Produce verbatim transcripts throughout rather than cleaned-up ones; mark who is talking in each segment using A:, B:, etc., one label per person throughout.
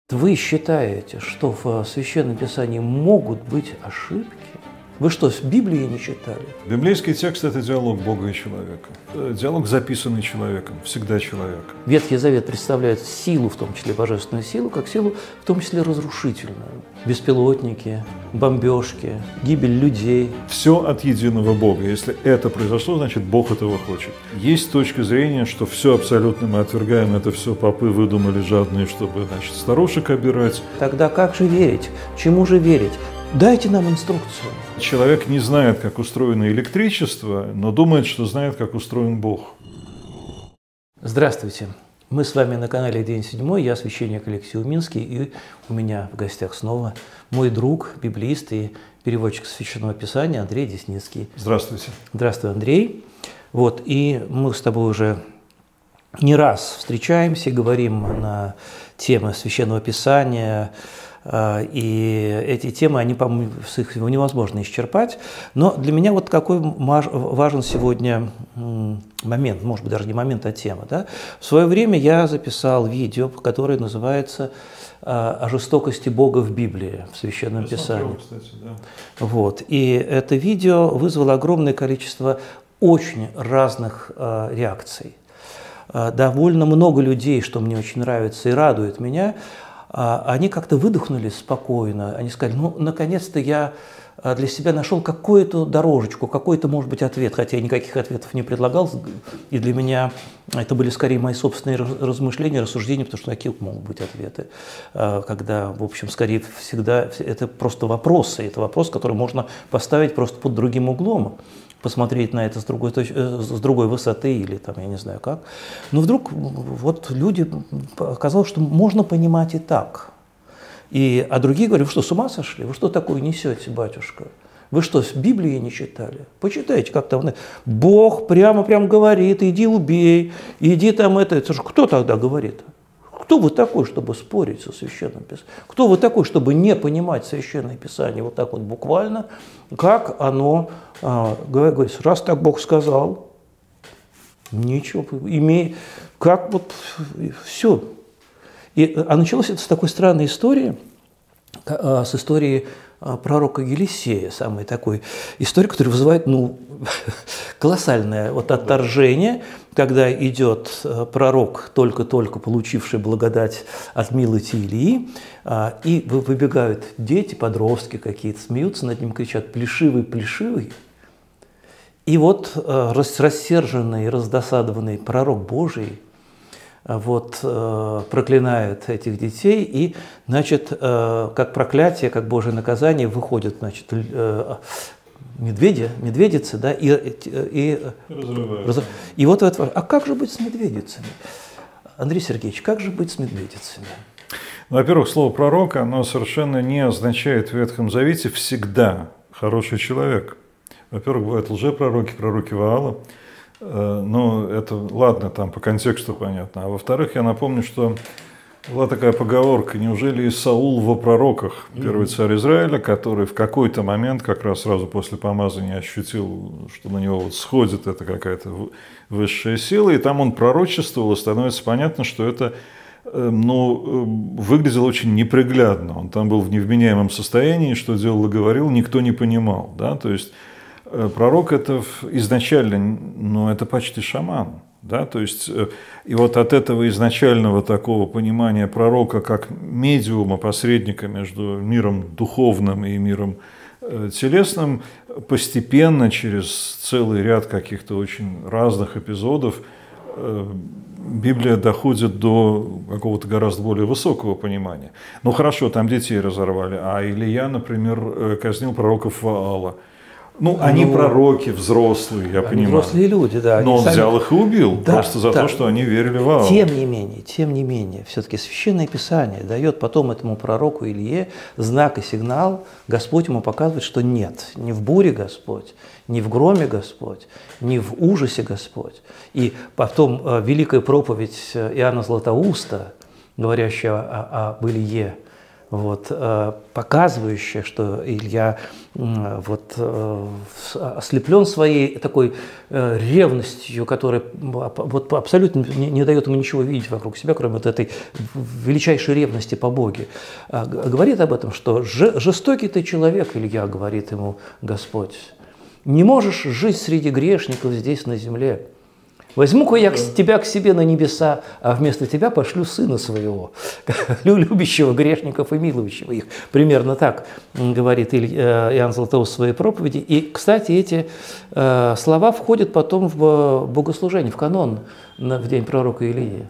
A: Вы считаете, что в Священном Писании могут быть ошибки? Вы что, с Библии не читали?
B: Библейский текст – это диалог Бога и человека. Диалог, записанный человеком, всегда человеком.
A: Ветхий Завет представляет силу, в том числе божественную силу, как силу, в том числе разрушительную. Беспилотники, бомбежки, гибель людей.
B: Все от единого Бога. Если это произошло, значит, Бог этого хочет. Есть точка зрения, что все абсолютно мы отвергаем, это все попы выдумали жадные, чтобы, значит, старушек обирать.
A: Тогда как же верить? Чему же верить? Дайте нам инструкцию.
B: Человек не знает, как устроено электричество, но думает, что знает, как устроен Бог.
A: Здравствуйте. Мы с вами на канале День седьмой. Я священник Алексей Уминский. И у меня в гостях снова мой друг, библеист и переводчик Священного Писания Андрей Десницкий.
B: Здравствуйте.
A: Здравствуй, Андрей. Вот, и мы с тобой уже не раз встречаемся, говорим на темы Священного Писания. И эти темы, они, по-моему, их невозможно исчерпать. Но для меня вот какой важен сегодня момент, может быть, даже не момент, а тема. Да? В свое время я записал видео, которое называется «О жестокости Бога в Библии», в Священном я Писании.
B: Смотрел, кстати, да.
A: Вот. И это видео вызвало огромное количество очень разных э, реакций. Э, довольно много людей, что мне очень нравится и радует меня, они как-то выдохнули спокойно, они сказали, ну, наконец-то я для себя нашел какую-то дорожечку, какой-то, может быть, ответ, хотя я никаких ответов не предлагал, и для меня это были скорее мои собственные размышления, рассуждения, потому что какие могут быть ответы, когда, в общем, скорее всегда это просто вопросы, это вопрос, который можно поставить просто под другим углом, посмотреть на это с другой, с другой высоты или там, я не знаю как. Но вдруг вот люди, оказалось, что можно понимать и так. И, а другие говорят, вы что, с ума сошли? Вы что такое несете, батюшка? Вы что, с Библии не читали? Почитайте, как там. Бог прямо-прямо говорит, иди убей, иди там это. это же кто тогда говорит? Кто вы такой, чтобы спорить со Священным Писанием? Кто вы такой, чтобы не понимать Священное Писание вот так вот буквально, как оно а, говорит, раз так Бог сказал, ничего, имей, как вот все. И, а началось это с такой странной истории, а, с истории а, пророка Елисея, самой такой истории, которая вызывает ну, колоссальное вот отторжение, когда идет пророк, только-только получивший благодать от милости Илии, и выбегают дети, подростки какие-то, смеются над ним, кричат «плешивый, плешивый». И вот рассерженный, раздосадованный пророк Божий вот, проклинает этих детей, и, значит, как проклятие, как Божие наказание, выходит, значит, медведя, медведицы, да, и, и,
B: разрывают.
A: И вот это, а как же быть с медведицами? Андрей Сергеевич, как же быть с медведицами?
B: Во-первых, слово «пророк», оно совершенно не означает в Ветхом Завете всегда хороший человек. Во-первых, бывают лжепророки, пророки Ваала. Ну, это, ладно, там по контексту понятно. А во-вторых, я напомню, что была такая поговорка, неужели и Саул во пророках, первый царь Израиля, который в какой-то момент, как раз сразу после помазания, ощутил, что на него вот сходит эта какая-то высшая сила, и там он пророчествовал, и становится понятно, что это ну, выглядело очень неприглядно. Он там был в невменяемом состоянии, что делал и говорил, никто не понимал. Да? То есть пророк это изначально, ну, это почти шаман. Да, то есть, и вот от этого изначального такого понимания пророка как медиума, посредника между миром духовным и миром телесным, постепенно через целый ряд каких-то очень разных эпизодов Библия доходит до какого-то гораздо более высокого понимания. Ну хорошо, там детей разорвали, а Илия, например, казнил пророков Ваала. Ну, они ну, пророки, взрослые, я
A: они
B: понимаю.
A: Взрослые люди, да.
B: Но он
A: сами...
B: взял их и убил,
A: да,
B: просто за
A: да.
B: то, что они верили в Ваала.
A: Тем не менее, тем не менее, все-таки Священное Писание дает потом этому пророку Илие знак и сигнал, Господь ему показывает, что нет, не в буре Господь, не в громе Господь, не в ужасе Господь. И потом э, великая проповедь Иоанна Златоуста, говорящая о, об Илие, вот, показывающая, что Илья вот, ослеплен своей такой ревностью, которая вот, абсолютно не, не дает ему ничего видеть вокруг себя, кроме вот этой величайшей ревности по Боге. Говорит об этом, что жестокий ты человек, Илья, говорит ему Господь, не можешь жить среди грешников здесь на земле. Возьму-ка я тебя к себе на небеса, а вместо тебя пошлю сына своего, любящего грешников и милующего их. Примерно так говорит Иоанн Златоуст в своей проповеди. И, кстати, эти э, слова входят потом в богослужение, в канон на, в день пророка Илии.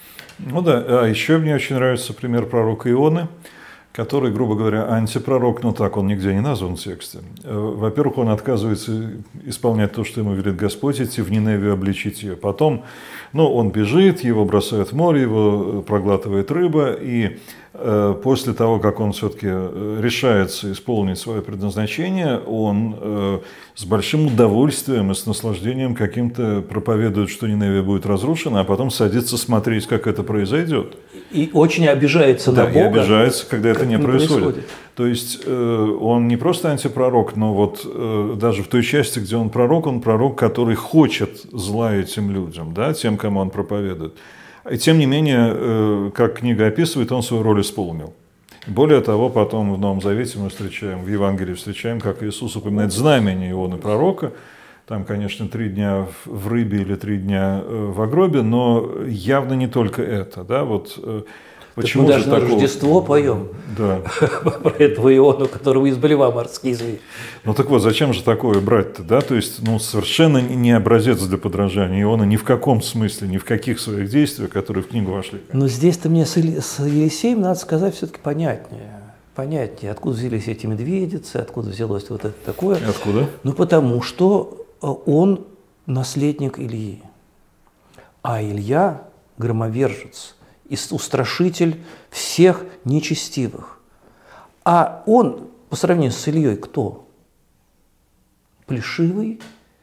B: Ну да, а еще мне очень нравится пример пророка Ионы, который, грубо говоря, антипророк, но так он нигде не назван в тексте. Во-первых, он отказывается исполнять то, что ему велит Господь, идти в Ниневию, обличить ее. Потом, ну, он бежит, его бросают в море, его проглатывает рыба, и э, после того, как он все-таки решается исполнить свое предназначение, он э, с большим удовольствием и с наслаждением каким-то проповедует, что Ниневия будет разрушена, а потом садится смотреть, как это произойдет.
A: И очень обижается
B: да,
A: на Бога.
B: И обижается, когда это не происходит.
A: происходит.
B: То есть э, он не просто антипророк, но вот э, даже в той части, где он пророк, он пророк, который хочет зла этим людям, да, тем, кому он проповедует. И тем не менее, э, как книга описывает, он свою роль исполнил. Более того, потом в Новом Завете мы встречаем, в Евангелии встречаем, как Иисус упоминает знамение Ионы пророка. Там, конечно, три дня в рыбе или три дня в гробе, но явно не только это. Да? Вот,
A: почему мы даже на такого... Рождество поем
B: да.
A: про этого Иону, которого избили морские зверя.
B: Ну так вот, зачем же такое брать-то? Да? То есть ну, совершенно не образец для подражания. Иона ни в каком смысле, ни в каких своих действиях, которые в книгу вошли.
A: Но здесь-то мне с, Ели... с Елисеем, надо сказать, все-таки понятнее. Понятнее, откуда взялись эти медведицы, откуда взялось вот это такое.
B: Откуда?
A: Ну потому что он наследник Ильи, а Илья – громовержец, устрашитель всех нечестивых. А он, по сравнению с Ильей, кто? Плешивый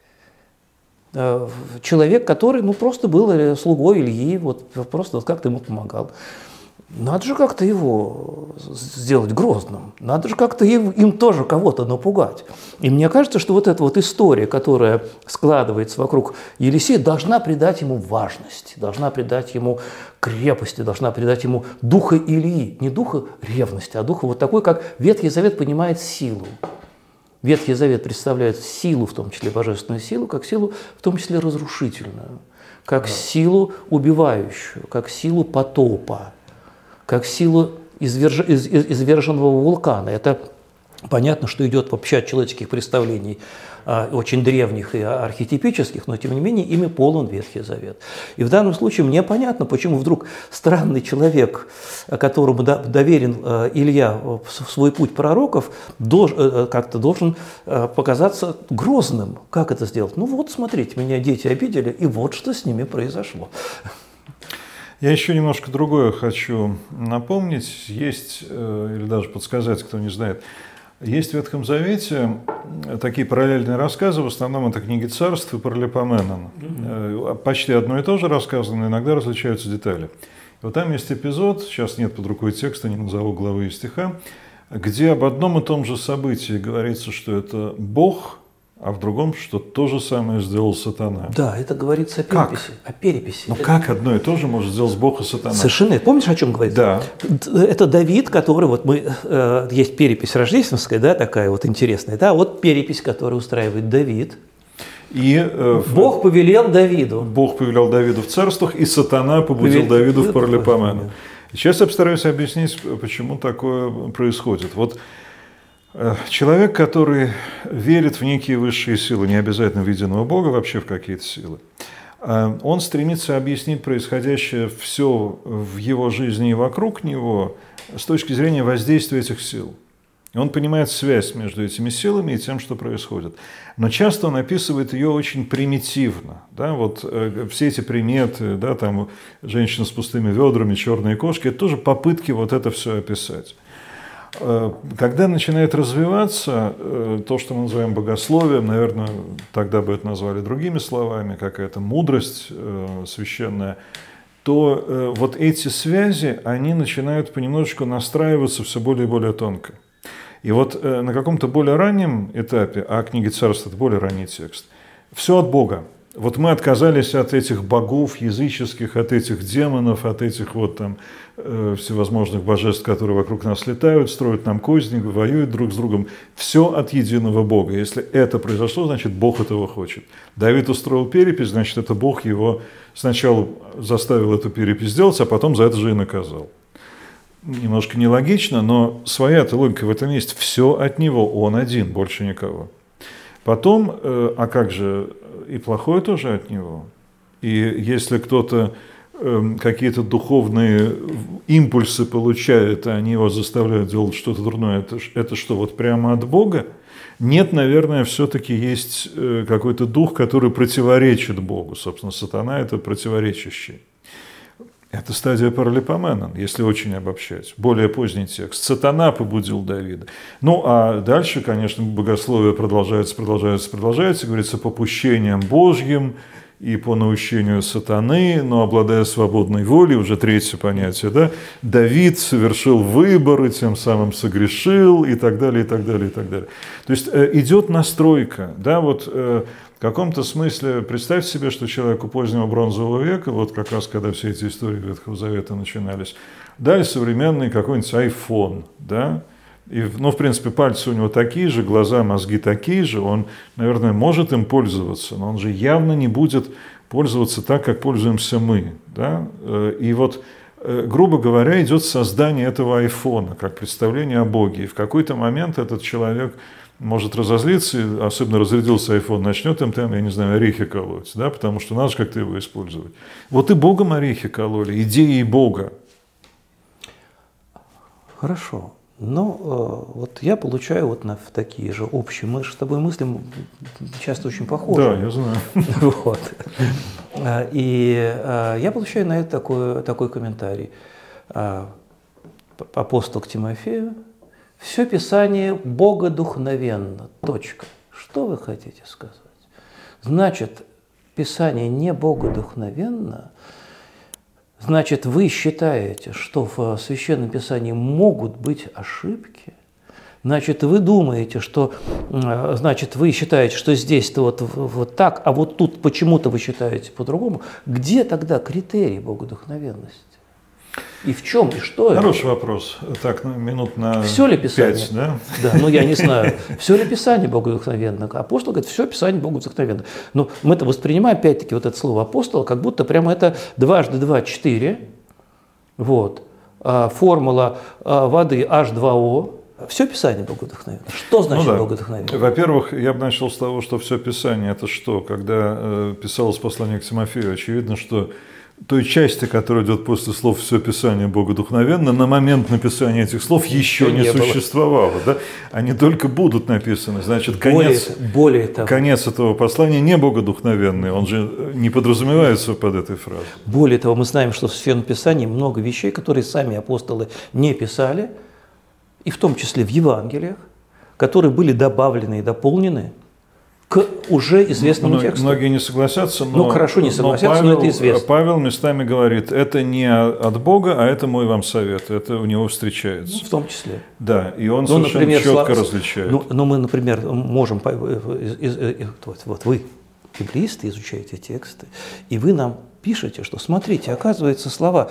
A: человек, который ну, просто был слугой Ильи, вот, просто вот как-то ему помогал. Надо же как-то его сделать грозным, надо же как-то им, им тоже кого-то напугать. И мне кажется, что вот эта вот история, которая складывается вокруг Елисея, должна придать ему важности, должна придать ему крепости, должна придать ему духа Илии, не духа ревности, а духа вот такой, как Ветхий Завет понимает силу. Ветхий Завет представляет силу, в том числе божественную силу, как силу, в том числе разрушительную, как да. силу убивающую, как силу потопа, как силу изверж... из... изверженного вулкана. Это понятно, что идет вообще от человеческих представлений, очень древних и архетипических, но тем не менее ими полон Ветхий Завет. И в данном случае мне понятно, почему вдруг странный человек, которому доверен Илья в свой путь пророков, как-то должен показаться грозным. Как это сделать? Ну вот, смотрите, меня дети обидели, и вот что с ними произошло.
B: Я еще немножко другое хочу напомнить, есть, или даже подсказать, кто не знает, есть в Ветхом Завете такие параллельные рассказы, в основном это книги Царств и Паралипоменон. Mm-hmm. Почти одно и то же рассказано, иногда различаются детали. И вот там есть эпизод, сейчас нет под рукой текста, не назову главы и стиха, где об одном и том же событии говорится, что это Бог, а в другом, что то же самое сделал сатана.
A: Да, это говорится о переписи. Как? О переписи.
B: Ну
A: это...
B: как одно и то же может сделать Бог и сатана?
A: Совершенно. Помнишь, о чем говорится?
B: Да.
A: Это Давид, который, вот мы, э, есть перепись рождественская, да, такая вот интересная, да, вот перепись, которую устраивает Давид.
B: И, э,
A: Бог повелел Давиду.
B: Бог повелел Давиду в царствах, и сатана побудил Повелел... Давиду в Паралипоменон. Сейчас я постараюсь объяснить, почему такое происходит. Вот человек, который верит в некие высшие силы, не обязательно в единого Бога, вообще в какие-то силы, он стремится объяснить происходящее все в его жизни и вокруг него с точки зрения воздействия этих сил. И он понимает связь между этими силами и тем, что происходит. Но часто он описывает ее очень примитивно. Да? Вот, э, все эти приметы, да, там, женщина с пустыми ведрами, черные кошки, это тоже попытки вот это все описать. Когда начинает развиваться то, что мы называем богословием, наверное, тогда бы это назвали другими словами, какая-то мудрость священная, то э, вот эти связи, они начинают понемножечку настраиваться все более и более тонко. И вот э, на каком-то более раннем этапе, а книга Царств – это более ранний текст, все от Бога. Вот мы отказались от этих богов языческих, от этих демонов, от этих вот там э, всевозможных божеств, которые вокруг нас летают, строят нам козни, воюют друг с другом. Все от единого Бога. Если это произошло, значит, Бог этого хочет. Давид устроил перепись, значит, это Бог его сначала заставил эту перепись сделать, а потом за это же и наказал. Немножко нелогично, но своя-то логика в этом есть. Все от него, он один, больше никого. Потом, э, а как же, и плохое тоже от него. И если кто-то э, какие-то духовные импульсы получает, а они его заставляют делать что-то дурное, это, это что, вот прямо от Бога? Нет, наверное, все-таки есть э, какой-то дух, который противоречит Богу. Собственно, сатана – это противоречащий. Это стадия паралипоменон, если очень обобщать. Более поздний текст. Сатана побудил Давида. Ну, а дальше, конечно, богословие продолжается, продолжается, продолжается. Говорится, попущением Божьим и по наущению сатаны, но обладая свободной волей, уже третье понятие, да, Давид совершил выбор и тем самым согрешил, и так далее, и так далее, и так далее. То есть э, идет настройка, да, вот э, в каком-то смысле представьте себе, что человеку позднего бронзового века, вот как раз когда все эти истории Ветхого Завета начинались, дали современный какой-нибудь айфон, да, и, ну, в принципе, пальцы у него такие же, глаза, мозги такие же, он, наверное, может им пользоваться, но он же явно не будет пользоваться так, как пользуемся мы, да, и вот, грубо говоря, идет создание этого айфона, как представление о Боге, и в какой-то момент этот человек может разозлиться, особенно разрядился айфон, начнет им там, я не знаю, орехи колоть, да, потому что надо же как-то его использовать. Вот и Богом орехи кололи, идеи Бога.
A: Хорошо. Но э, вот я получаю вот на такие же общие, мы же с тобой мыслим часто очень похожи.
B: Да, я знаю.
A: Вот. И э, я получаю на это такой, такой комментарий. Апостол к Тимофею: все Писание богодухновенно. Точка. Что вы хотите сказать? Значит, Писание не богодухновенно. Значит, вы считаете, что в Священном Писании могут быть ошибки? Значит, вы думаете, что, значит, вы считаете, что здесь-то вот, вот так, а вот тут почему-то вы считаете по-другому. Где тогда критерий богодухновенности? И в чем, и что это?
B: Хороший вопрос. Так, ну, минут на
A: все ли Писание?
B: пять, да?
A: Да, ну я не знаю. Все ли Писание богодухновенно? Апостол говорит, все Писание богодухновенно. Но мы-то воспринимаем, опять-таки, вот это слово апостола, как будто прямо это дважды два – четыре. Вот. А формула а, воды эйч два о. Все Писание богодухновенно. Что значит ну, да. богодухновенно?
B: Во-первых, я бы начал с того, что все Писание – это что? Когда э, писалось послание к Тимофею, очевидно, что той части, которая идет после слов «все Писание богодухновенно», на момент написания этих слов еще не, не существовало. Да? Они только будут написаны. Значит, конец, более, более того, конец этого послания не богодухновенный. Он же не подразумевается под этой фразой.
A: Более того, мы знаем, что в Священном Писании много вещей, которые сами апостолы не писали, и в том числе в Евангелиях, которые были добавлены и дополнены к уже известному
B: Многие,
A: тексту.
B: Многие не согласятся, но,
A: ну, хорошо, не согласятся, но, Павел, но это известно.
B: Павел местами говорит, это не от Бога, а это мой вам совет, это у него встречается.
A: Ну, в том числе.
B: Да, и он
A: ну,
B: совершенно
A: например,
B: четко
A: слав...
B: различает.
A: Ну, но мы, например, можем, вот, вот вы, библеисты, изучаете тексты, и вы нам пишете, что, смотрите, оказывается, слова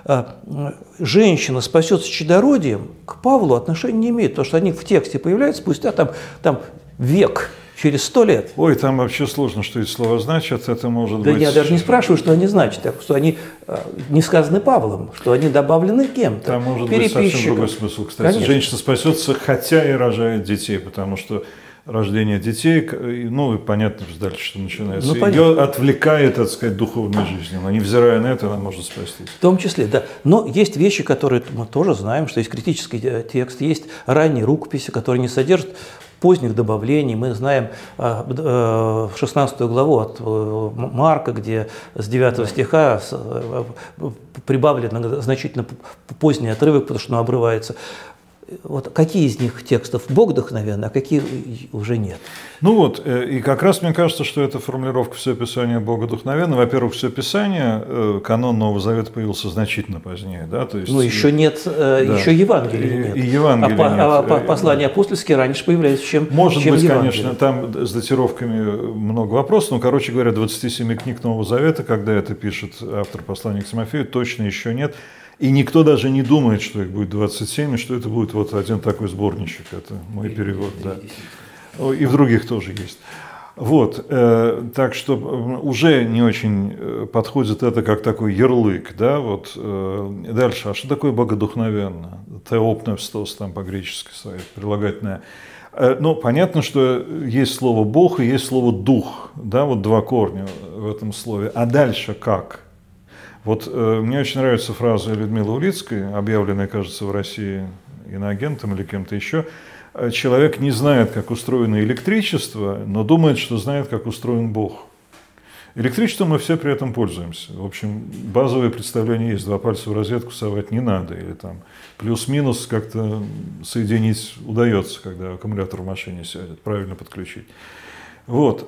A: «женщина спасется чадородием» к Павлу отношения не имеют, потому что они в тексте появляются спустя там, там век. Через сто лет.
B: Ой, там вообще сложно, что эти слова значат. Это может
A: да
B: быть...
A: я даже не спрашиваю, что они значат, что они не сказаны Павлом, что они добавлены кем-то.
B: Там может быть совсем другой смысл. Кстати, конечно. Женщина спасется, хотя и рожает детей, потому что рождение детей, ну, понятно дальше, что начинается. Ну, ее отвлекает, так сказать, духовной жизнью. Но невзирая на это, она может спастись.
A: В том числе, да. Но есть вещи, которые мы тоже знаем, что есть критический текст, есть ранние рукописи, которые не содержат поздних добавлений. Мы знаем шестнадцатую главу от Марка, где с девятого стиха прибавлен значительно поздний отрывок, потому что он обрывается. вот какие из них текстов богодухновенны, а какие уже нет?
B: Ну вот, и как раз мне кажется, что эта формулировка «все Писание богодухновенно». Во-первых, все Писание, канон Нового Завета появился значительно позднее. Да? То есть,
A: ну, еще нет, да. еще Евангелия нет.
B: И, и Евангелия
A: а,
B: нет.
A: А послания апостольские раньше появляются, чем
B: Может
A: чем
B: быть,
A: Евангелие.
B: конечно, там с датировками много вопросов, но, короче говоря, двадцати семи книг Нового Завета, когда это пишет автор послания к Тимофею, точно еще нет. И никто даже не думает, что их будет двадцать семь, и что это будет вот один такой сборничек. Это мой перевод, да. И в других тоже есть. Вот, э, так что уже не очень подходит это как такой ярлык, да, вот. Э, дальше, а что такое богодухновенно? Теопневстос, там по-гречески стоит, прилагательное. Э, ну, понятно, что есть слово «бог» и есть слово «дух», да, вот два корня в этом слове. А дальше как? Вот э, мне очень нравится фраза Людмилы Улицкой, объявленная, кажется, в России иноагентом или кем-то еще. Человек не знает, как устроено электричество, но думает, что знает, как устроен Бог. Электричеством мы все при этом пользуемся. В общем, базовое представление есть. Два пальца в розетку совать не надо. Или там плюс-минус как-то соединить удается, когда аккумулятор в машине сядет, правильно подключить. Вот.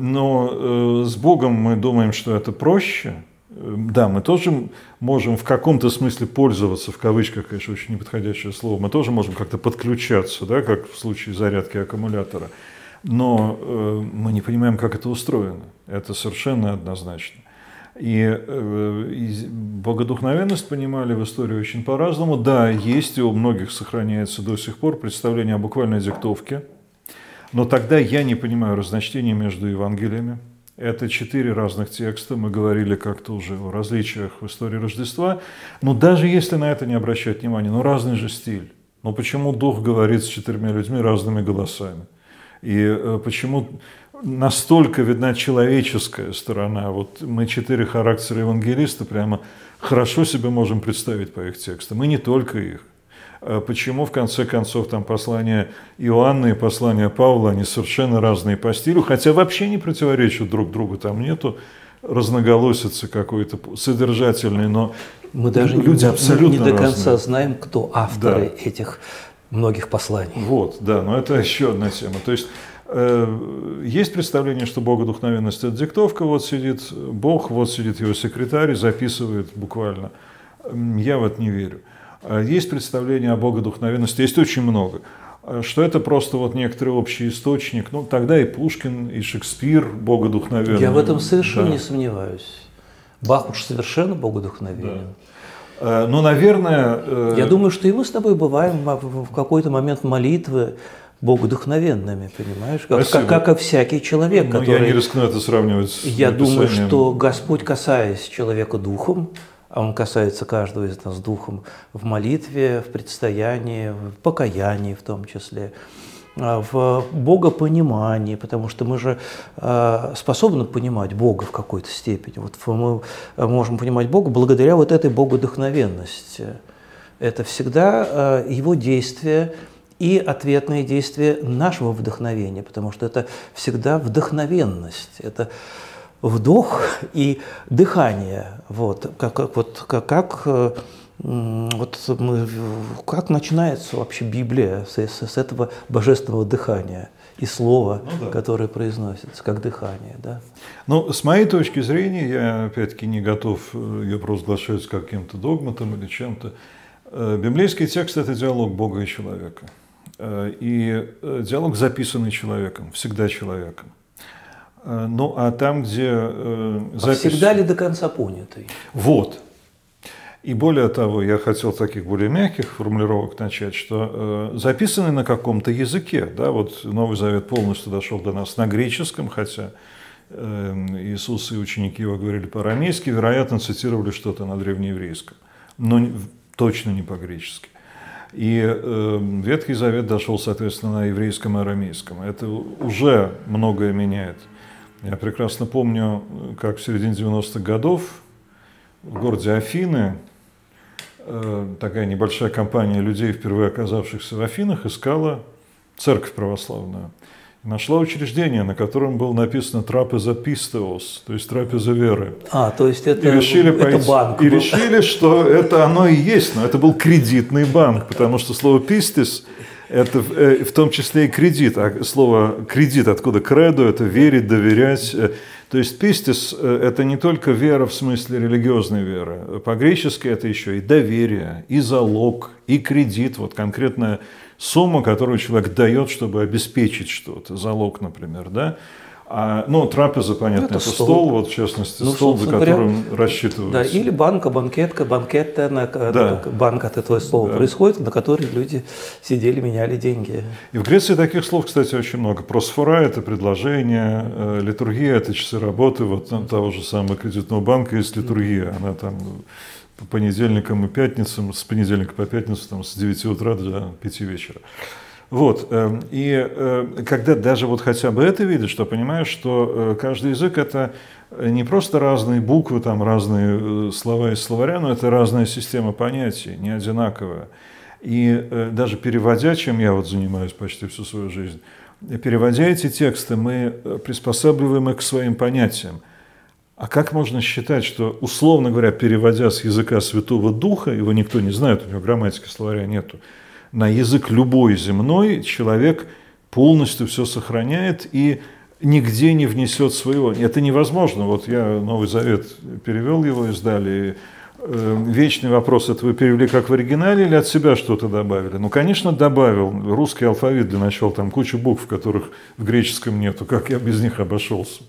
B: Но с Богом мы думаем, что это проще. Да, мы тоже можем в каком-то смысле пользоваться, в кавычках, конечно, очень неподходящее слово, мы тоже можем как-то подключаться, да, как в случае зарядки аккумулятора, но э, мы не понимаем, как это устроено, это совершенно однозначно. И, э, и богодухновенность понимали в истории очень по-разному. Да, есть и у многих сохраняется до сих пор представление о буквальной диктовке, но тогда я не понимаю разночтения между Евангелиями. Это четыре разных текста, мы говорили как-то уже о различиях в истории Рождества, но даже если на это не обращать внимания, ну разный же стиль. Но почему Дух говорит с четырьмя людьми разными голосами? И почему настолько видна человеческая сторона? Вот мы четыре характера евангелиста прямо хорошо себе можем представить по их текстам, и не только их. Почему, в конце концов, там послания Иоанна и послания Павла, они совершенно разные по стилю, хотя вообще не противоречат друг другу, там нету разноголосицы какой-то содержательной, но
A: мы даже
B: люди
A: не,
B: абсолютно
A: не до конца
B: разные.
A: знаем, кто авторы
B: Да.
A: этих многих посланий.
B: Вот, да, но это еще одна тема. То есть э, есть представление, что богодухновенность – это диктовка, вот сидит Бог, вот сидит его секретарь, записывает буквально. Я в это не верю. Есть представление о богодухновенности, есть очень много. Что это просто вот некоторый общий источник. Ну, тогда и Пушкин, и Шекспир богодухновенны.
A: Я в этом совершенно
B: да.
A: не сомневаюсь. Бах уж совершенно богодухновенен.
B: Да. Ну, наверное...
A: Я думаю, что и мы с тобой бываем в какой-то момент молитвы богодухновенными, понимаешь? Как, как, как и всякий человек,
B: ну,
A: который...
B: Я не рискну это сравнивать с
A: Я
B: написанием...
A: думаю, что Господь, касаясь человека духом, а Он касается каждого из нас духом в молитве, в предстоянии, в покаянии в том числе, в богопонимании, потому что мы же способны понимать Бога в какой-то степени. Вот мы можем понимать Бога благодаря вот этой богодухновенности. Это всегда Его действие и ответные действия нашего вдохновения, потому что это всегда вдохновенность, это вдох и дыхание. Вот, как, как, вот, как, как, вот мы, как начинается вообще Библия с, с этого божественного дыхания и слова, ну, да. которое произносится, как дыхание. Да?
B: Ну, с моей точки зрения, я опять-таки не готов ее провозглашать каким-то догматом или чем-то. Библейский текст – это диалог Бога и человека. И диалог, записанный человеком, всегда человеком. Ну, а там, где э, запись...
A: А всегда ли до конца понятый?
B: Вот. И более того, я хотел таких более мягких формулировок начать, что э, записаны на каком-то языке, да, вот Новый Завет полностью дошел до нас на греческом, хотя э, Иисус и ученики его говорили по-арамейски, вероятно, цитировали что-то на древнееврейском, но не, точно не по-гречески. И э, Ветхий Завет дошел, соответственно, на еврейском и арамейском. Это уже многое меняет. Я прекрасно помню, как в середине девяностых годов в городе Афины э, такая небольшая компания людей, впервые оказавшихся в Афинах, искала церковь православную. Нашла учреждение, на котором было написано «трапеза пистеос», то есть «трапеза веры».
A: А, то есть это,
B: и решили
A: это
B: пойти,
A: банк.
B: И решили, что это оно и есть, но это был кредитный банк, потому что слово «пистес» – это в, в том числе и кредит, а слово «кредит» откуда «кредо» – это верить, доверять. То есть «пистес» – это не только вера в смысле религиозной веры. По-гречески это еще и доверие, и залог, и кредит, вот конкретная сумма, которую человек дает, чтобы обеспечить что-то, залог, например, да. А, ну, трапеза, понятно, это, это стол. стол, вот в частности, ну, стол, за которым говоря, рассчитываются.
A: Да, или банка, банкетка, банкетта, на, да. банк от этого слова да. происходит, на которой люди сидели, меняли деньги.
B: И в Греции таких слов, кстати, очень много. Просфора – это предложение, литургия – это часы работы, вот там того же самого кредитного банка есть литургия, она там по понедельникам и пятницам, с понедельника по пятницу там, с девяти утра до пяти вечера. Вот, и когда даже вот хотя бы это видишь, то понимаешь, что каждый язык – это не просто разные буквы, там разные слова из словаря, но это разная система понятий, не одинаковая. И даже переводя, чем я вот занимаюсь почти всю свою жизнь, переводя эти тексты, мы приспосабливаем их к своим понятиям. А как можно считать, что, условно говоря, переводя с языка Святого Духа, его никто не знает, у него грамматики словаря нету, на язык любой земной человек полностью все сохраняет и нигде не внесет своего. Это невозможно. Вот я Новый Завет перевел, его издали. И, э, вечный вопрос: это вы перевели как в оригинале или от себя что-то добавили? Ну, конечно, добавил. Русский алфавит для начала, там куча букв, которых в греческом нету. Как я без них обошелся?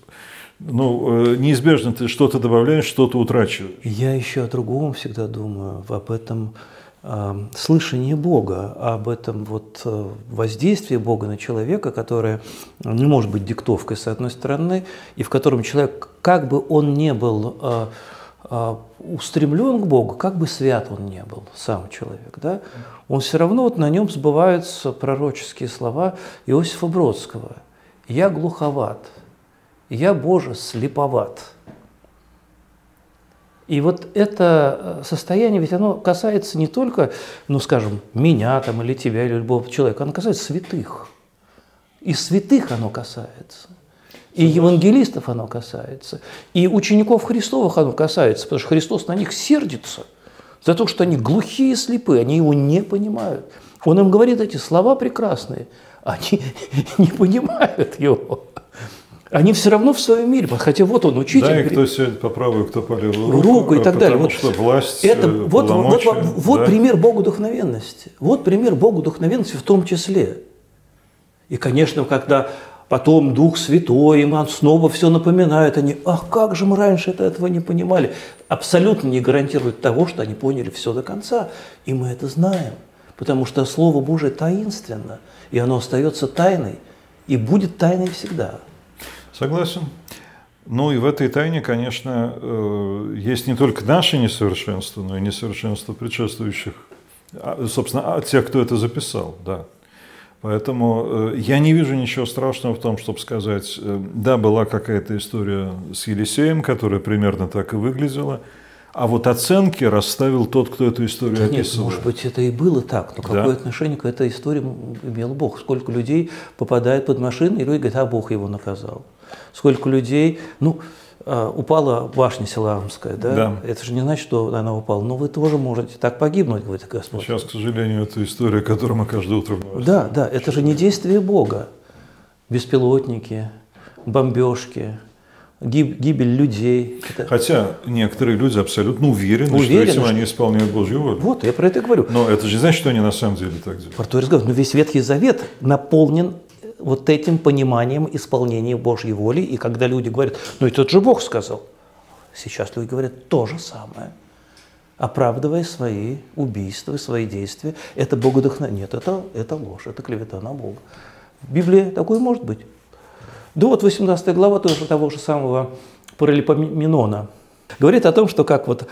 B: Ну, неизбежно ты что-то добавляешь, что-то утрачиваешь.
A: Я еще о другом всегда думаю, об этом э, слышании Бога, об этом вот э, воздействии Бога на человека, которое не может быть диктовкой, с одной стороны, и в котором человек, как бы он ни был э, э, устремлен к Богу, как бы свят он ни был, сам человек, да, он все равно вот на нем сбываются пророческие слова Иосифа Бродского: «Я глуховат, я, Боже, слеповат». И вот это состояние, ведь оно касается не только, ну, скажем, меня там, или тебя, или любого человека, оно касается святых. И святых оно касается, и евангелистов оно касается, и учеников Христовых оно касается, потому что Христос на них сердится за то, что они глухие и слепые, они его не понимают. Он им говорит эти слова прекрасные, они не понимают его. Они все равно в своем мире, хотя вот он учитель.
B: Да, и кто сядет по правую, кто по левую руку,
A: руку и так далее.
B: Потому что власть,
A: это, вот, вот, вот, вот
B: да?
A: пример богодухновенности. Вот пример богодухновенности в том числе. И, конечно, когда потом Дух Святой, им снова все напоминает, они: ах, как же мы раньше этого не понимали. Абсолютно не гарантирует того, что они поняли все до конца. И мы это знаем, потому что Слово Божие таинственно, и оно остается тайной, и будет тайной всегда.
B: Согласен. Ну и в этой тайне, конечно, есть не только наше несовершенство, но и несовершенство предшествующих, собственно, тех, кто это записал, да. Поэтому я не вижу ничего страшного в том, чтобы сказать: да, была какая-то история с Елисеем, которая примерно так и выглядела, а вот оценки расставил тот, кто эту историю
A: да
B: описывал.
A: Нет, может быть, это и было так, но какое да. отношение к этой истории имел Бог? Сколько людей попадает под машину, и люди говорят: а Бог его наказал. Сколько людей, ну, упала башня Силаамская, да? да? Это же не значит, что она упала. Но вы тоже можете так погибнуть, говорит Господь.
B: Сейчас, к сожалению, это история, которую мы каждое утро говорим.
A: Да, да, это же не действие Бога. Беспилотники, бомбежки, гибель людей. Это...
B: Хотя некоторые люди абсолютно уверены,
A: уверены
B: что этим
A: что...
B: они исполняют Божью волю.
A: Вот, я про это говорю.
B: Но это же не значит, что они на самом деле так делают.
A: Про то и разговор. Но весь Ветхий Завет наполнен вот этим пониманием исполнения Божьей воли. И когда люди говорят: ну это же Бог сказал. Сейчас люди говорят то же самое, оправдывая свои убийства, свои действия. Это богодухновение. Нет, это, это ложь, это клевета на Бога. В Библии такое может быть. Да вот восемнадцатая глава тоже того же самого Паралипоменона говорит о том, что как вот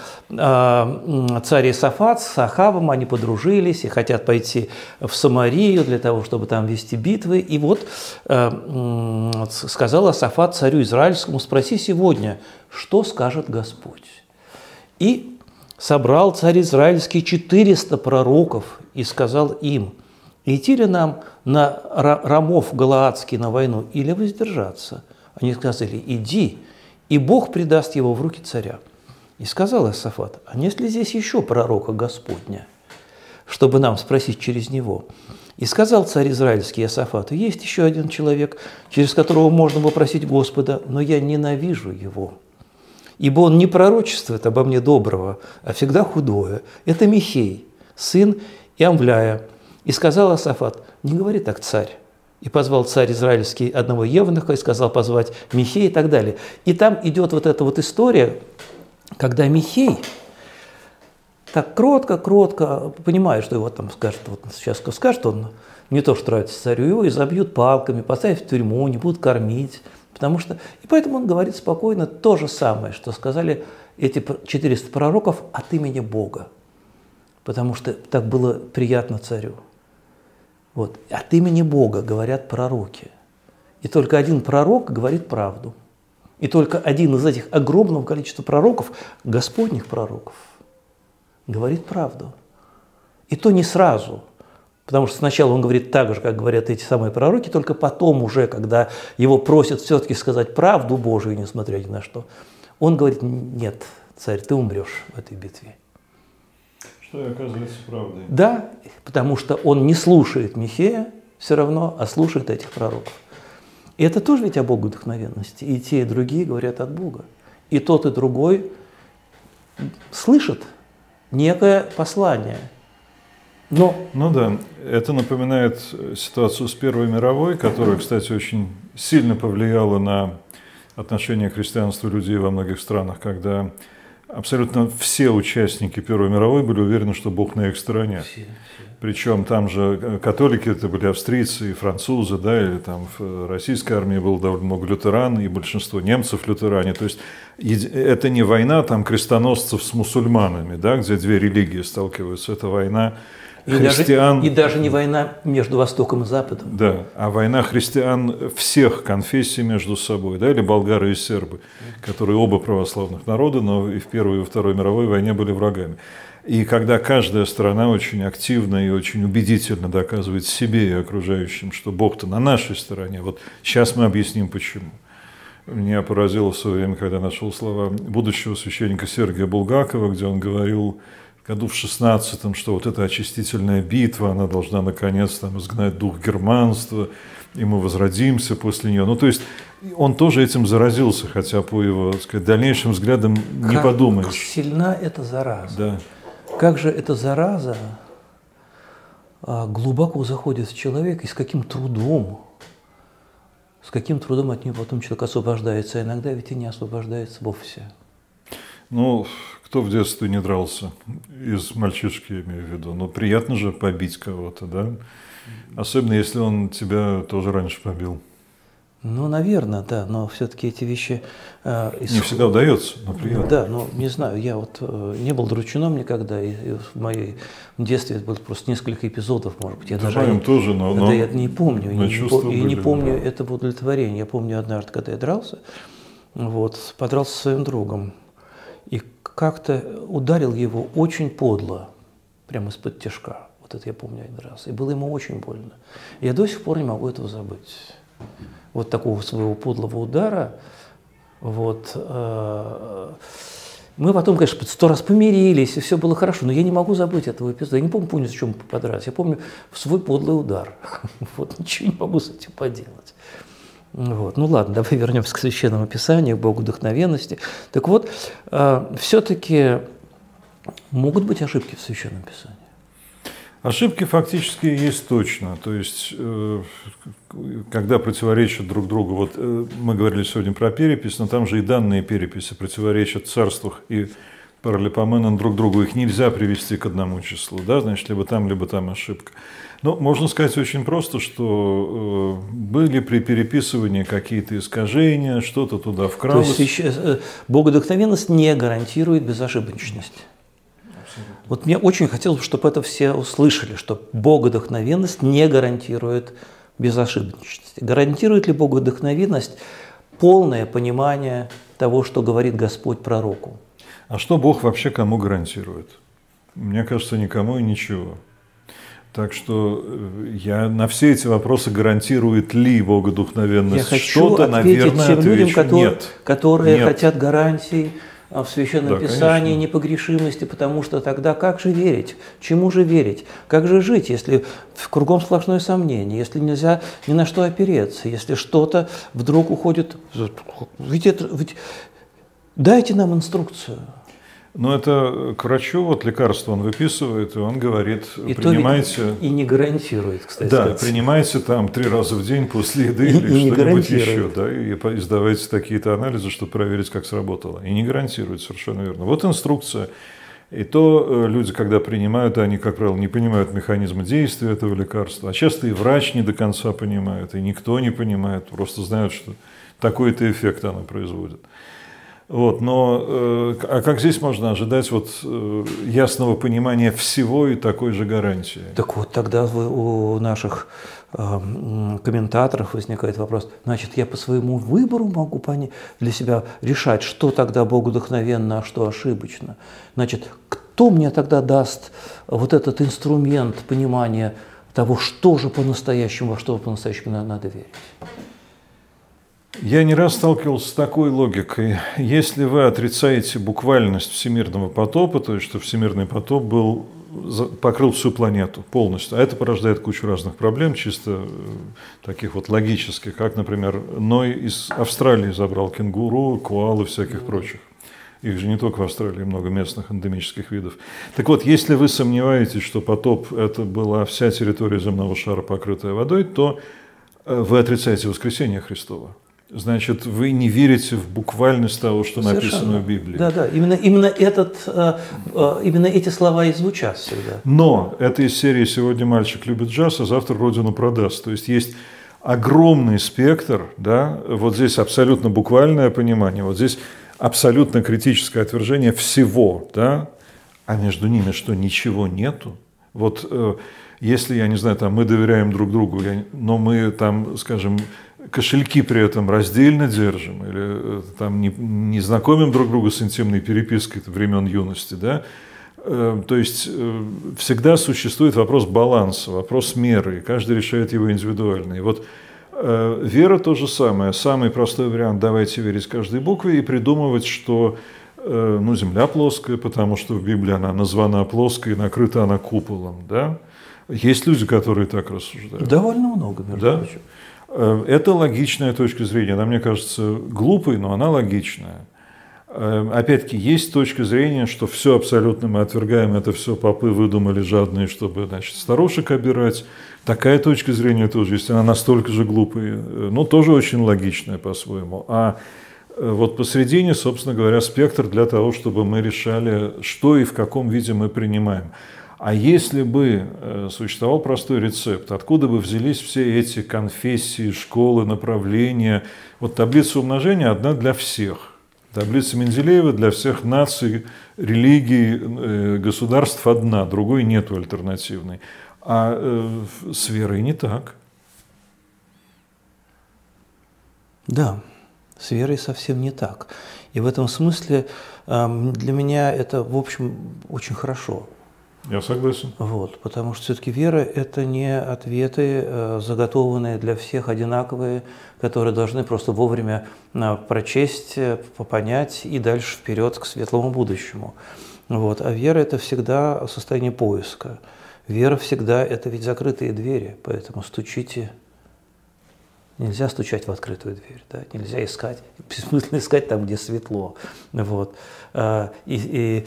A: э, царь Иосафат с Ахавом, они подружились и хотят пойти в Самарию для того, чтобы там вести битвы. И вот э, э, сказал Иосафат царю израильскому: спроси сегодня, что скажет Господь. И собрал царь израильский четыреста пророков и сказал им: идти ли нам на Рамов Галаадский на войну или воздержаться? Они сказали, иди, и Бог предаст его в руки царя. И сказал Иосафат, а нет ли здесь еще пророка Господня, чтобы нам спросить через него? И сказал царь израильский Иосафату, есть еще один человек, через которого можно попросить Господа, но я ненавижу его, ибо он не пророчествует обо мне доброго, а всегда худое. Это Михей, сын Иамвляя. И сказал Иосафат, не говори так, царь. И позвал царь израильский одного евнуха и сказал позвать Михея и так далее. И там идет вот эта вот история, когда Михей так кротко-кротко, понимая, что его там скажет, вот сейчас скажет, он не то, что нравится царю, его изобьют палками, поставят в тюрьму, не будут кормить. Потому что... И поэтому он говорит спокойно то же самое, что сказали эти четыреста пророков от имени Бога. Потому что так было приятно царю. Вот. От имени Бога говорят пророки. И только один пророк говорит правду. И только один из этих огромного количества пророков, Господних пророков, говорит правду. И то не сразу. Потому что сначала он говорит так же, как говорят эти самые пророки, только потом уже, когда его просят все-таки сказать правду Божию, несмотря ни на что, он говорит, нет, царь, ты умрешь в этой битве.
B: Что и оказывается правдой.
A: Да, потому что он не слушает Михея все равно, а слушает этих пророков. И это тоже ведь о богодухновенности. И те, и другие говорят от Бога. И тот, и другой слышат некое послание. Но...
B: Ну да, это напоминает ситуацию с Первой мировой, которая, кстати, очень сильно повлияла на отношение к христианству людей во многих странах, когда абсолютно все участники Первой мировой были уверены, что Бог на их стороне. Все, все. Причем там же католики это были австрийцы и французы, да, или там в российской армии было довольно много лютеран, и большинство немцев лютеране. То есть это не война там крестоносцев с мусульманами, да, где две религии сталкиваются, это война
A: и христиан. Даже, и даже не война между Востоком и Западом.
B: Да, а война христиан всех конфессий между собой, да, или болгары и сербы, которые оба православных народа, но и в Первой, и во Второй мировой войне были врагами. И когда каждая сторона очень активно и очень убедительно доказывает себе и окружающим, что Бог-то на нашей стороне, вот сейчас мы объясним почему. Меня поразило в свое время, когда нашел слова будущего священника Сергия Булгакова, где он говорил году в шестнадцатом, что вот эта очистительная битва, она должна наконец там изгнать дух германства, и мы возродимся после нее. Ну, то есть он тоже этим заразился, хотя по его, так сказать, дальнейшим взглядам не как подумаешь. Как
A: сильна эта зараза.
B: Да.
A: Как же эта зараза глубоко заходит в человека и с каким трудом, с каким трудом от нее потом человек освобождается, а иногда ведь и не освобождается вовсе.
B: Ну, кто в детстве не дрался, из мальчишки, я имею в виду, но приятно же побить кого-то, да? Особенно, если он тебя тоже раньше побил.
A: Ну, наверное, да, но все-таки эти вещи...
B: Э, ис... Не всегда удается, но приятно.
A: Да, но не знаю, я вот э, не был дручуном никогда, и, и в моем детстве это было просто несколько эпизодов, может быть. Я
B: да,
A: даже
B: моим
A: не,
B: тоже, но...
A: Да,
B: но
A: я не помню, и не,
B: были,
A: и не помню
B: да.
A: этого удовлетворения. Я помню однажды, когда я дрался, вот, подрался со своим другом, и как-то ударил его очень подло, прямо из-под тяжка. Вот это я помню один раз. И было ему очень больно. И я до сих пор не могу этого забыть. Вот такого своего подлого удара. Вот. Мы потом, конечно, сто раз помирились, и все было хорошо, но я не могу забыть этого эпизода. Я не помню, помню, с чем подраться. Я помню свой подлый удар. Вот, ничего не могу с этим поделать. Вот. Ну ладно, давай вернемся к Священному Писанию, к Богодухновенности. Так вот, все-таки могут быть ошибки в Священном Писании?
B: Ошибки фактически есть точно. То есть, когда противоречат друг другу, вот мы говорили сегодня про перепись, но там же и данные переписи противоречат в царствах и паралипоменам друг другу. Их нельзя привести к одному числу, да, значит, либо там, либо там ошибка. Но можно сказать очень просто, что были при переписывании какие-то искажения, что-то туда вкралось.
A: То есть богодухновенность не гарантирует безошибочность. Вот мне очень хотелось, чтобы это все услышали, что богодухновенность не гарантирует безошибочность. Гарантирует ли богодухновенность полное понимание того, что говорит Господь пророку?
B: А что Бог вообще кому гарантирует? Мне кажется, никому и ничего. Так что я на все эти вопросы, гарантирует ли богодухновенность что-то, наверное,
A: тем
B: отвечу
A: людям, которые,
B: нет.
A: которые
B: нет.
A: хотят гарантий в Священном
B: да,
A: Писании,
B: конечно.
A: непогрешимости, потому что тогда как же верить? Чему же верить? Как же жить, если кругом сплошное сомнение, если нельзя ни на что опереться, если что-то вдруг уходит… Ведь это, ведь… Дайте нам инструкцию.
B: Но это к врачу, вот лекарство он выписывает, и он говорит,
A: и
B: принимайте…
A: И не гарантирует, кстати
B: Да,
A: сказать.
B: принимайте там три раза в день после еды
A: и,
B: или
A: и
B: что-нибудь еще, да, и сдавайте такие-то анализы, чтобы проверить, как сработало. И не гарантирует, совершенно верно. Вот инструкция. И то люди, когда принимают, они, как правило, не понимают механизма действия этого лекарства. А часто и врач не до конца понимает, и никто не понимает, просто знают, что такой-то эффект оно производит. Вот, но э, а как здесь можно ожидать вот, э, ясного понимания всего и такой же гарантии?
A: Так вот, тогда у наших э, комментаторов возникает вопрос, значит, я по своему выбору могу понять, для себя решать, что тогда богодухновенно, а что ошибочно. Значит, кто мне тогда даст вот этот инструмент понимания того, что же по-настоящему, во что по-настоящему надо верить?
B: Я не раз сталкивался с такой логикой. Если вы отрицаете буквальность всемирного потопа, то есть что всемирный потоп был, покрыл всю планету полностью, а это порождает кучу разных проблем, чисто таких вот логических, как, например, Ной из Австралии забрал кенгуру, коал и всяких прочих. Их же не только в Австралии, много местных эндемических видов. Так вот, если вы сомневаетесь, что потоп – это была вся территория земного шара, покрытая водой, то вы отрицаете воскресение Христова. Значит, вы не верите в буквальность того, что
A: Совершенно.
B: написано в Библии.
A: Да, да. Именно, именно, этот, именно эти слова и звучат всегда.
B: Но это из серии «Сегодня мальчик любит джаз, а завтра родину продаст». То есть есть огромный спектр, да, вот здесь абсолютно буквальное понимание, вот здесь абсолютно критическое отвержение всего, да, а между ними что, ничего нету? Вот э, если, я не знаю, там мы доверяем друг другу, я, но мы там, скажем, кошельки при этом раздельно держим или там, не, не знакомим друг друга с интимной перепиской времен юности, да? э, то есть э, всегда существует вопрос баланса, вопрос меры, и каждый решает его индивидуально. И вот э, вера то же самое, самый простой вариант – давайте верить каждой букве и придумывать, что э, ну, земля плоская, потому что в Библии она названа плоской, накрыта она куполом, да? Есть люди, которые так рассуждают.
A: Довольно много, между
B: да?
A: прочим.
B: Это логичная точка зрения. Она, мне кажется, глупой, но она логичная. Опять-таки, есть точка зрения, что все абсолютно мы отвергаем, это все попы выдумали жадные, чтобы, значит, старушек обирать. Такая точка зрения тоже есть, она настолько же глупая, но тоже очень логичная по-своему. А вот посередине, собственно говоря, спектр для того, чтобы мы решали, что и в каком виде мы принимаем. А если бы существовал простой рецепт, откуда бы взялись все эти конфессии, школы, направления? Вот таблица умножения одна для всех. Таблица Менделеева для всех наций, религий, государств одна, другой нету альтернативной. А с верой не так.
A: Да, с верой совсем не так. И в этом смысле для меня это, в общем, очень хорошо.
B: Я согласен.
A: Вот, потому что все-таки вера – это не ответы, э, заготованные для всех, одинаковые, которые должны просто вовремя э, прочесть, э, понять и дальше вперед к светлому будущему. Вот. А вера – это всегда состояние поиска. Вера всегда – это ведь закрытые двери, поэтому стучите. Нельзя стучать в открытую дверь, да? Нельзя искать, бессмысленно искать там, где светло. Вот. И, и,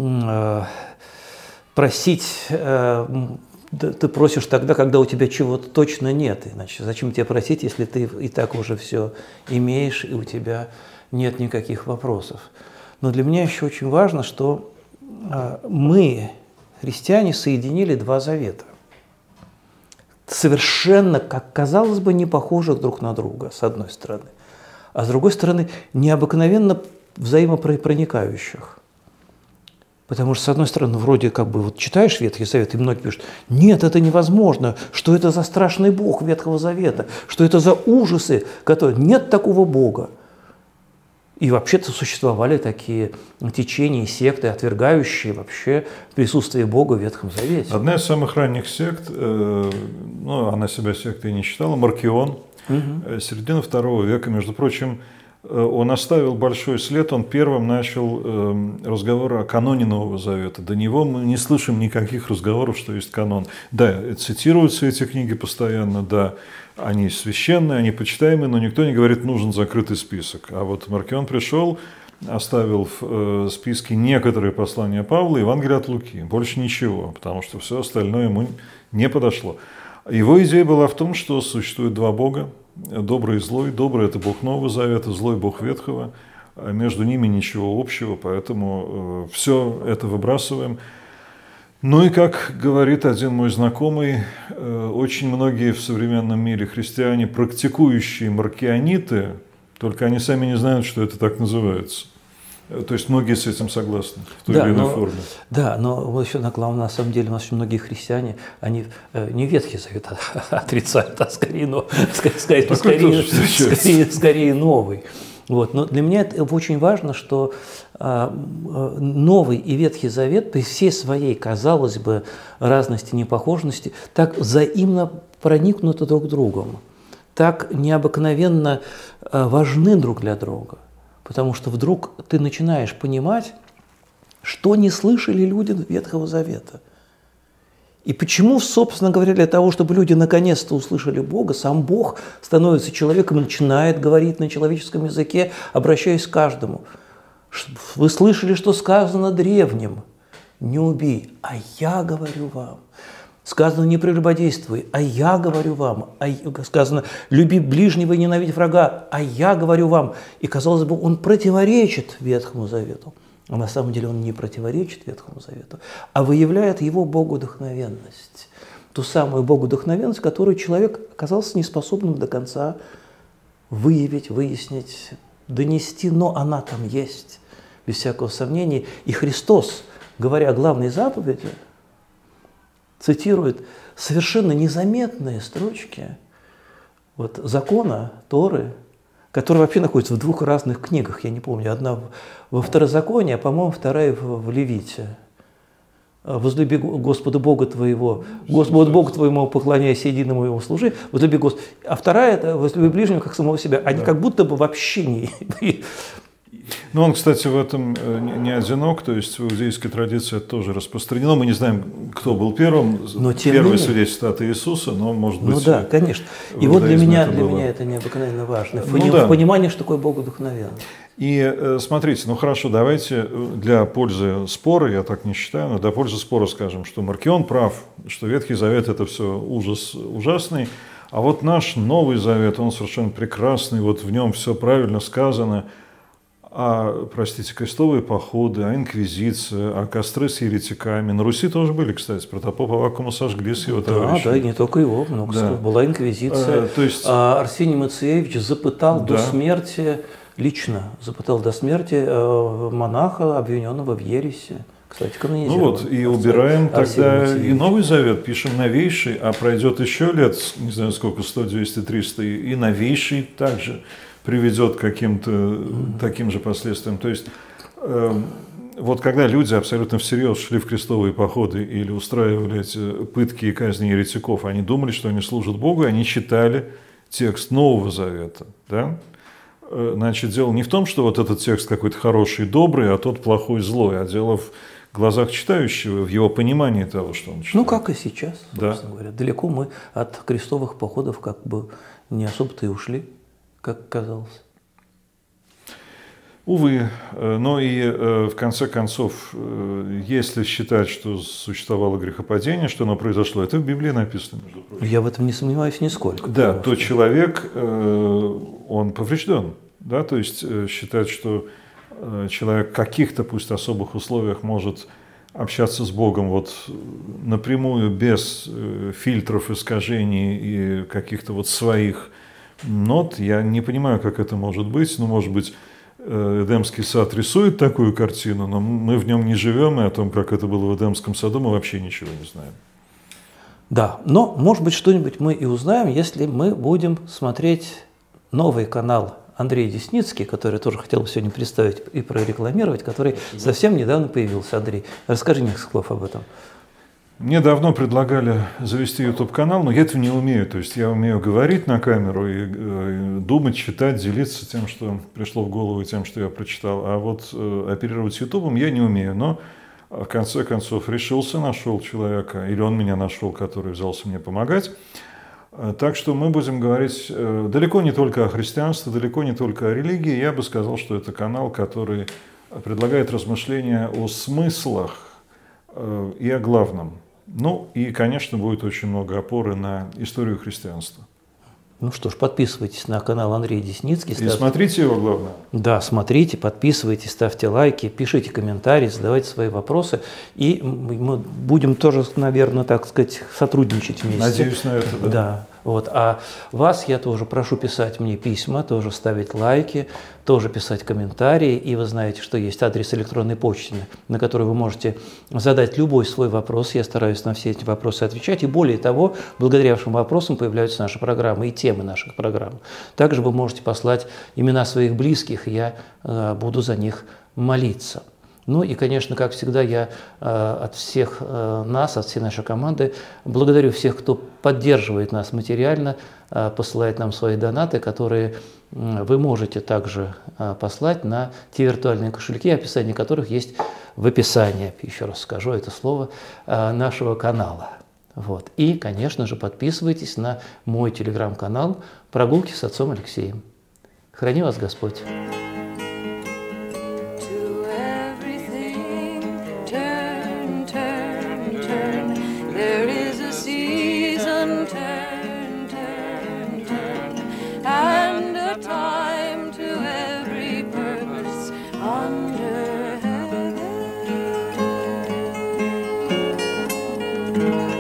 A: просить, ты просишь тогда, когда у тебя чего-то точно нет. Иначе зачем тебе просить, если ты и так уже все имеешь, и у тебя нет никаких вопросов. Но для меня еще очень важно, что мы, христиане, соединили два завета. Совершенно, как казалось бы, не похожих друг на друга, с одной стороны. А с другой стороны, необыкновенно взаимопроникающих. Потому что, с одной стороны, вроде как бы вот читаешь Ветхий Завет, и многие пишут, нет, это невозможно, что это за страшный Бог Ветхого Завета, что это за ужасы, которые... Нет такого Бога. И вообще-то существовали такие течения, секты, отвергающие вообще присутствие Бога в Ветхом Завете.
B: Одна из самых ранних сект, э, ну, она себя сектой не считала, Маркион, угу. середина второго века, между прочим, он оставил большой след, он первым начал э, разговор о каноне Нового Завета. До него мы не слышим никаких разговоров, что есть канон. Да, цитируются эти книги постоянно, да, они священные, они почитаемые, но никто не говорит, нужен закрытый список. А вот Маркион пришел, оставил в э, списке некоторые послания Павла и Евангелие от Луки. Больше ничего, потому что все остальное ему не подошло. Его идея была в том, что существует два Бога, добрый и злой. Добрый – это Бог Нового Завета, злой – Бог Ветхого. Между ними ничего общего, поэтому э, все это выбрасываем. Ну и, как говорит один мой знакомый, э, очень многие в современном мире христиане, практикующие маркиониты, только они сами не знают, что это так называется. То есть многие с этим согласны в той
A: да,
B: или иной
A: но,
B: форме.
A: Да, но вот еще на главном, на самом деле у нас очень многие христиане, они э, не Ветхий Завет отрицают, а скорее, но, скорее, скорее, скорее, скорее, скорее новый. Вот. Но для меня это очень важно, что э, Новый и Ветхий Завет при всей своей, казалось бы, разности, непохожести, так взаимно проникнуты друг другом, так необыкновенно э, важны друг для друга. Потому что вдруг ты начинаешь понимать, что не слышали люди Ветхого Завета. И почему, собственно говоря, для того, чтобы люди наконец-то услышали Бога, сам Бог становится человеком и начинает говорить на человеческом языке, обращаясь к каждому. Вы слышали, что сказано древним: не убей, а я говорю вам. Сказано: не прелюбодействуй, а я говорю вам. А, сказано: люби ближнего и ненавидь врага, а я говорю вам. И, казалось бы, он противоречит Ветхому Завету. А на самом деле он не противоречит Ветхому Завету, а выявляет его богодухновенность. Ту самую богодухновенность, которую человек оказался неспособным до конца выявить, выяснить, донести, но она там есть, без всякого сомнения. И Христос, говоря о главной заповеди, цитирует совершенно незаметные строчки вот, закона, Торы, которые вообще находятся в двух разных книгах, я не помню, одна во Второзаконии, а, по-моему, вторая в, в Левите. «Возлюби Господа Бога твоего, Господу Богу твоему поклоняйся, единому Ему служи, возлюби Господа». А вторая – это «возлюби ближнего, как самого себя». Они да. как будто бы вообще не…
B: Ну, он, кстати, в этом не одинок, то есть в иудейской традиции это тоже распространено. Мы не знаем, кто был первым, но первое свидетельство от Иисуса, но, может быть…
A: Ну да, конечно. И вот для меня, для меня это необыкновенно важно, в ну, да. понимании, что такое богодухновенное.
B: И смотрите, ну хорошо, давайте для пользы спора, я так не считаю, но для пользы спора скажем, что Маркион прав, что Ветхий Завет – это все ужас ужасный, а вот наш Новый Завет, он совершенно прекрасный, вот в нем все правильно сказано. А, простите, крестовые походы, а инквизиция, а костры с еретиками. На Руси тоже были, кстати, протопопа Аввакума сожгли с его товарищами.
A: Да, да, и не только его, много да. была инквизиция. А, то есть... а, Арсений Мациевич запытал да. до смерти, лично запытал до смерти монаха, обвиненного в ереси. Кстати, канонизирован. Ну вот, и убираем тогда и Новый Завет, пишем новейший, а пройдет еще лет, не знаю сколько, сто, двести, триста, и новейший также приведет к каким-то mm-hmm. таким же последствиям. То есть, э, вот когда люди абсолютно всерьез шли в крестовые походы или устраивали эти пытки и казни еретиков, они думали, что они служат Богу, и они читали текст Нового Завета. Да? Значит, дело не в том, что вот этот текст какой-то хороший и добрый, а тот плохой и злой, а дело в глазах читающего, в его понимании того, что он читает. Ну, как и сейчас, собственно
B: да.
A: говоря. Далеко мы от крестовых походов как бы не особо-то и ушли, как казалось.
B: Увы, но и в конце концов, если считать, что существовало грехопадение, что оно произошло, это в Библии написано, между прочим.
A: Я в этом не сомневаюсь нисколько.
B: Да, то человек, он поврежден. Да? То есть считать, что человек в каких-то, пусть особых условиях, может общаться с Богом вот напрямую, без фильтров, искажений и каких-то вот своих нот, я не понимаю, как это может быть. Ну, может быть, Эдемский сад рисует такую картину, но мы в нем не живем, и о том, как это было в Эдемском саду, мы вообще ничего не знаем.
A: Да, но, может быть, что-нибудь мы и узнаем, если мы будем смотреть новый канал Андрей Десницкий, который тоже хотел бы сегодня представить и прорекламировать, который совсем недавно появился. Андрей, расскажи несколько слов об этом.
B: Мне давно предлагали завести YouTube-канал, но я этого не умею. То есть я умею говорить на камеру и, и думать, читать, делиться тем, что пришло в голову, и тем, что я прочитал. А вот э, оперировать YouTube я не умею. Но в конце концов решился, нашел человека, или он меня нашел, который взялся мне помогать. Так что мы будем говорить э, далеко не только о христианстве, далеко не только о религии. Я бы сказал, что это канал, который предлагает размышления о смыслах э, и о главном. Ну и, конечно, будет очень много опоры на историю христианства.
A: Ну что ж, подписывайтесь на канал Андрей Десницкий.
B: И
A: ставьте...
B: смотрите его, главное.
A: Да, смотрите, подписывайтесь, ставьте лайки, пишите комментарии, задавайте свои вопросы. И мы будем тоже, наверное, так сказать, сотрудничать вместе.
B: Надеюсь на это, да.
A: Да. Вот. А вас я тоже прошу писать мне письма, тоже ставить лайки, тоже писать комментарии. И вы знаете, что есть адрес электронной почты, на который вы можете задать любой свой вопрос. Я стараюсь на все эти вопросы отвечать. И более того, благодаря вашим вопросам появляются наши программы и темы наших программ. Также вы можете послать имена своих близких, и я э, буду за них молиться. Ну и, конечно, как всегда, я э, от всех э, нас, от всей нашей команды благодарю всех, кто поддерживает нас материально, э, посылает нам свои донаты, которые э, вы можете также э, послать на те виртуальные кошельки, описание которых есть в описании, еще раз скажу это слово, э, нашего канала. Вот. И, конечно же, подписывайтесь на мой телеграм-канал «Прогулки с отцом Алексеем». Храни вас Господь!
C: Under heaven.